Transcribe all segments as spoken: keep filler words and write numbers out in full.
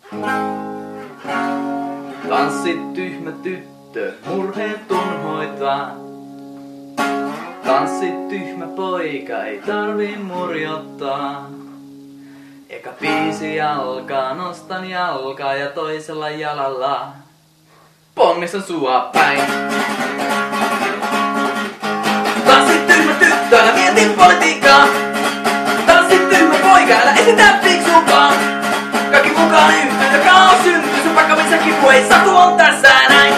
Tanssit tyhmä tyttö, murheet tunhoitaa. Tanssit tyhmä poika, ei tarvii murjottaa. Eka biisi alkaa, nostan jalkaa ja toisella jalalla ponnistan sua päin. Tanssit tyhmä tyttö, älä mieti politiikkaa. Tanssit tyhmä poika, älä esitä fiksumpaa. Kaikki mukaan yhteen, kaos syntyy, sun vaikka missä kipu ei satu, on tässä näin.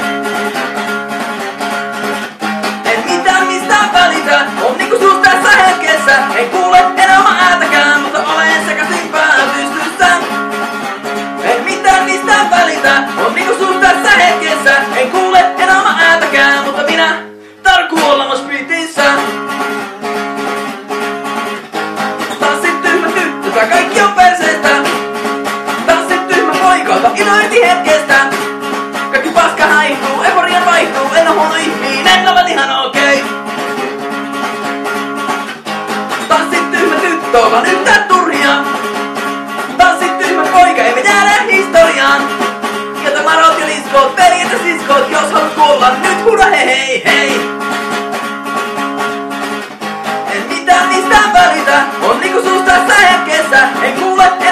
En mitään mistään välitä, on niinku suus tässä hetkessä. En kuule enää oma ääntäkään, mutta olen sekaisin päätystyssä. En mitään mistään välitä, on niinku suus tässä hetkessä. En kuule enää oma ääntäkään, mutta minä tarkku olla moshpitissä. Tanssit tyhmä tyttö, tää kaikki on perseestä. Tanssit tyhmä poika, ota ilointi hetkestä. Kaikki paska haihtuu, euforia vaihtuu. En oo huono ihminen, olen ihan okei. Tanssit tyhmä tyttö, ollaan yhtään turhia. Tanssit tyhmä poika, ei me jäädä historiaan. Jätä marot ja liskot, veljet ja siskot. Jos haluat kuolla, nyt huuda hei hei hei. En mitään mistään välitä, on niinku suus tässä hetkessä. En kuule